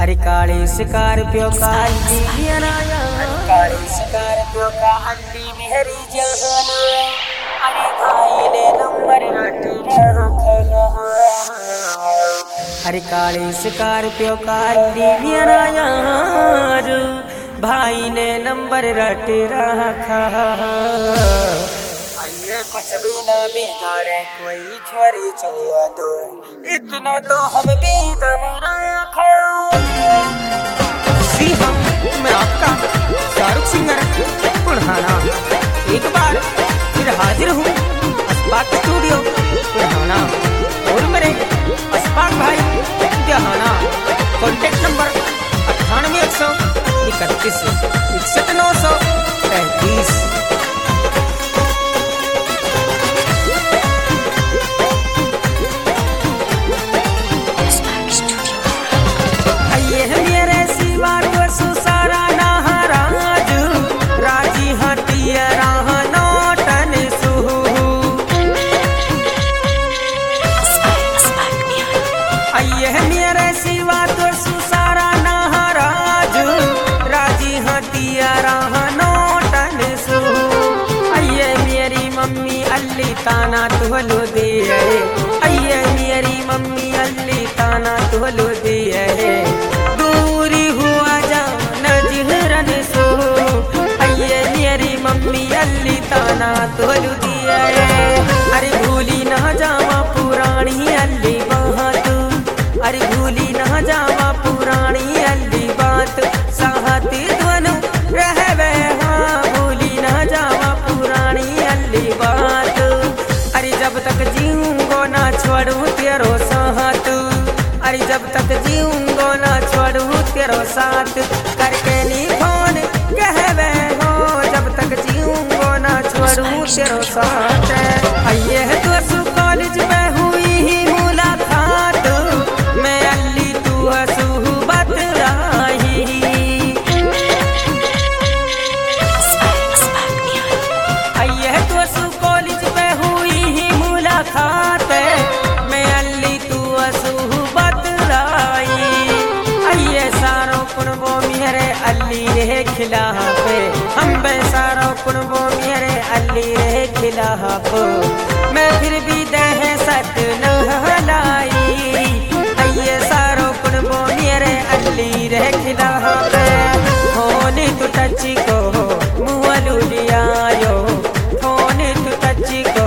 अरे काले स्कॉर्पियो का अल्ली मेरा काले स्कॉर्पियो का अल्ली मेरी जान। अरे भाई ने नंबर अरे काले स्कॉर्पियो का अल्ली मेरा यार, भाई ने नंबर रट रखा। कुछ भी ना बिगाड़े कोई छोरी चुआ दो, इतना तो हम भी दम रखा। जी हाँ, मैं आपका शाहरुख सिंगर पुराना एक बार फिर हाजिर हूँ अस्पाक स्टूडियो पुराना, और मेरे अस्पाक भाई जहाना। Contact number 98 131 61 933। ताना तुहलो दे अये मेरी मम्मी अल्ली ताना तुहलो दे दूरी हुआ जान जिहरन सो। अये मेरी मम्मी अल्ली ताना तुहलो दिए। अरे भूली ना जावा पुरानी अल्ली बात, अरे भूली ना जावा पुरानी अल्ली बात। साहती ध्वनु रहवे हाँ, भूली ना जावा पुरानी अल्ली बात। जब तक जीऊंगो ना छोड़ू तेरो साथ, अरे जब तक जीऊंगो ना छोड़ू तेरो साथ। करके नी फोन कहवे हो, जब तक जीऊंगो ना छोड़ू तेरो साथ। आइए तो कॉलेज में हुई ही मुलाकात, मैं अल्ली तू हंसू बतराही। आइए तो कॉलेज में खाते मैं अल्ली तू असू बतलाई। अये सारो कुनबो मेरे अल्ली रे खिलाफे, हम बे सारो कुनबो मेरे अल्ली रे खिलाफे। मैं फिर भी दह सत न हलाई। अये सारो कुनबो मेरे अल्ली रे खिलाफे। होने तू टची को मुँह लुलियायो, होने तू टची को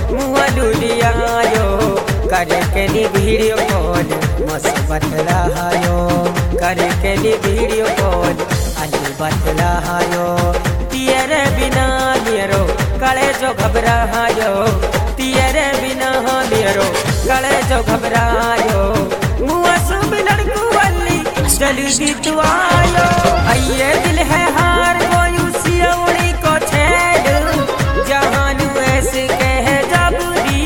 करके ली वीडियो कॉल मस्त बतलायो, करके ली वीडियो कॉल अली बतलायो। तेरे बिना मेरो कले जो घबरायो, तेरे बिना मेरो कले जो घबरायो। मुँह सुब लड़कू अली जल्दी तू आयो। अये दिल है हार कोई सियौड़ी को छेड़, जहान ऐसे कह जब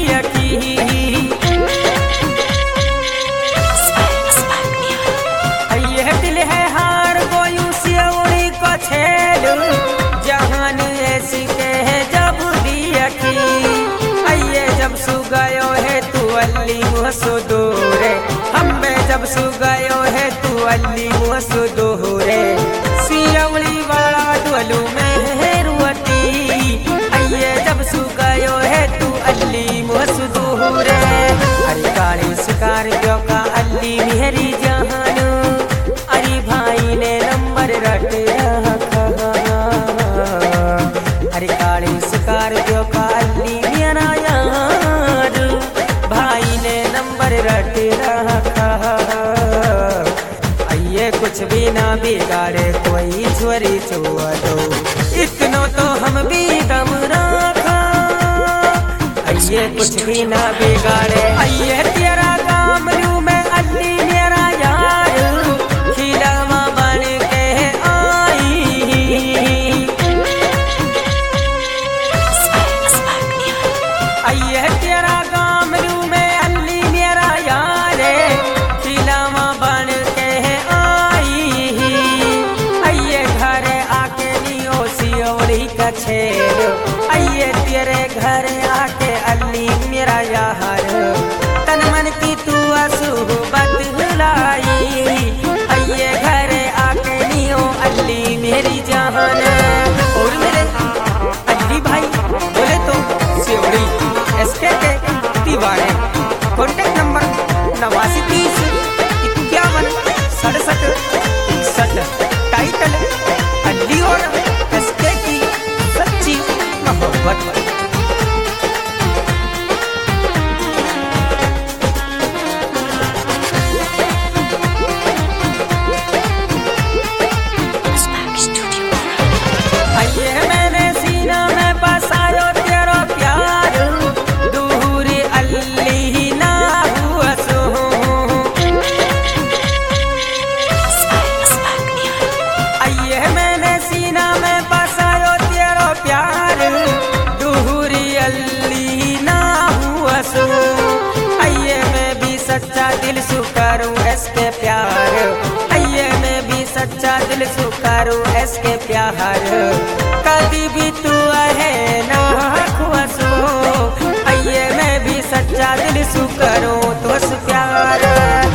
जहान ऐसी कह जब दिया की। अये जब सु गयो है तू अल्ली मुँह सो दूरे, हम में जब सु गयो है तू अल्ली मुँह सो दूरे। सियवली वाला डोलू में है रुअती, अये जब सु गयो है तू अल्ली मुँह सो दूरे। अरे काली स्कॉर्पियो का अल्ली मेरी जान, अरे भाई ने नंबर रट रखा। अरे काली स्कॉर्पियो का अल्ली मेरा यार, भाई ने नंबर रट रखा। अये कुछ भी ना बिगाड़े कोई छोरी छुआ दो, इतना तो हम भी दम रखा। अये कुछ भी ना बिगाड़े। अये तेरा काम लू मैं अल्ली मेरा यार, खिलावा बन के आई। अये तेरा काम लू मैं अल्ली मेरा यार, खिलावा बन के आई। अये घर आके नियो सियोड़ी का छेड़, अये तेरे घर आके अल्ली मेरा यार। तन मन करो इसके प्यार कभी भी तू है ना खुआसो आइए मैं भी सच्चा दिल सु करो तो प्यार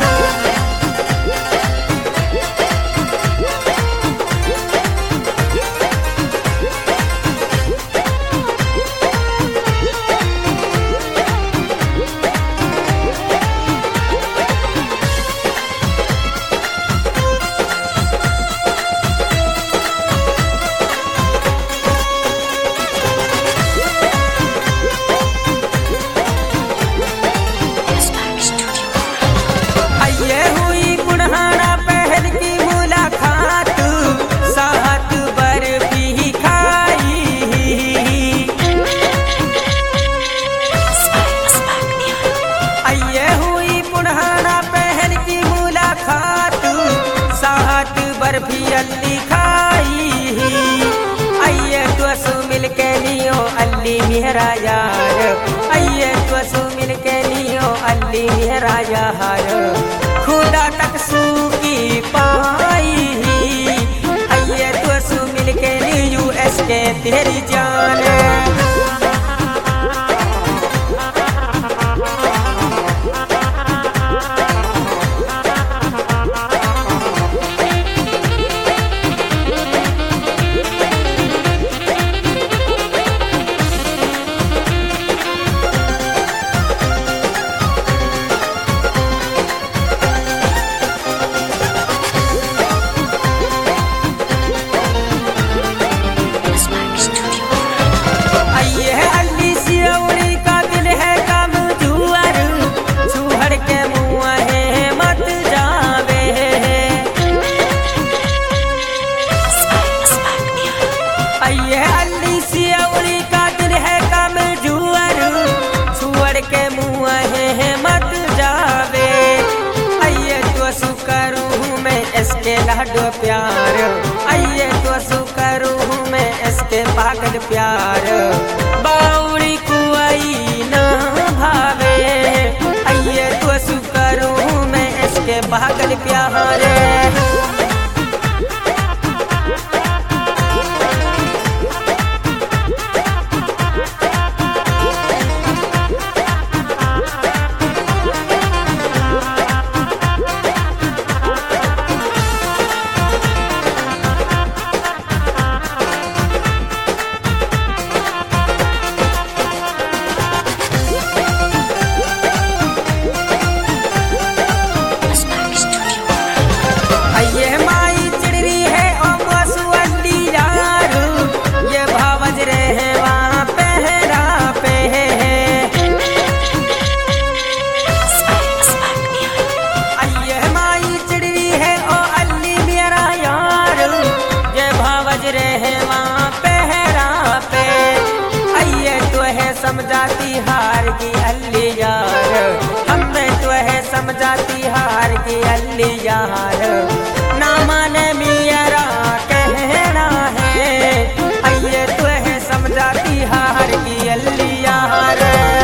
भी अल्ली खाई आइए तुसु मिल के लियो अल्ली मेरा यार आइए तुसु मिल के लियो अल्ली मेरा यार खुदा तक सूखी पाई आइए तुसु मिल के लियो इसके तेरी जान लाडो प्यार आइए तो सु करूँ मैं इसके पागल प्यार बाउरी कुआई ना भावे आइए तो सु करूँ मैं इसके पागल प्यार समझाती हार की अल्ली यार हमें तो है समझाती हार की अल्ली यार ना माने मेरा कहना है आइए तो है समझाती हार की अल्ली यार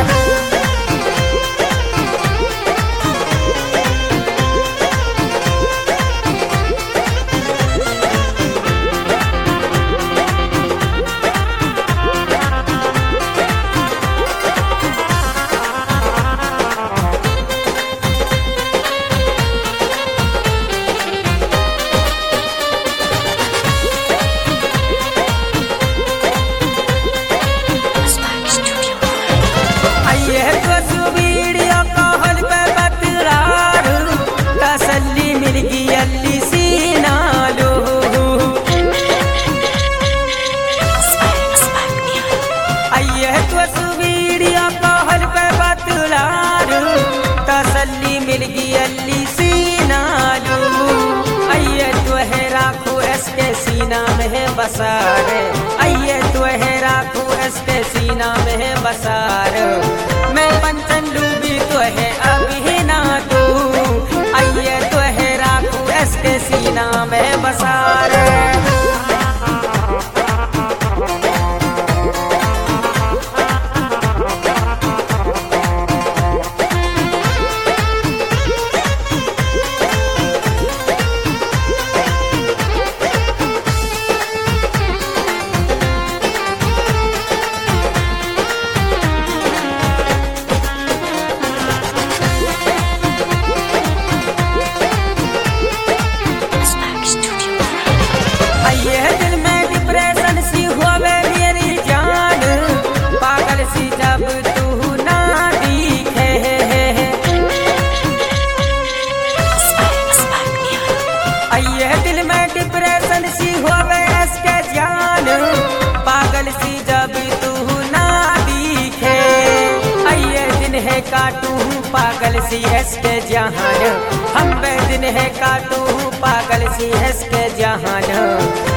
मिल गई अल्ली सीना लू आइए तो है राखू इसके सीना में है बसार आइए तो है राखू इसके सीना में है बसार मैं पंचन डूबी तो है अभी ना तू आइए तो है राखू इसके सीना में बसार सी हंस के जहान, हम वह दिन है का तू पागल सी हंस के जहान।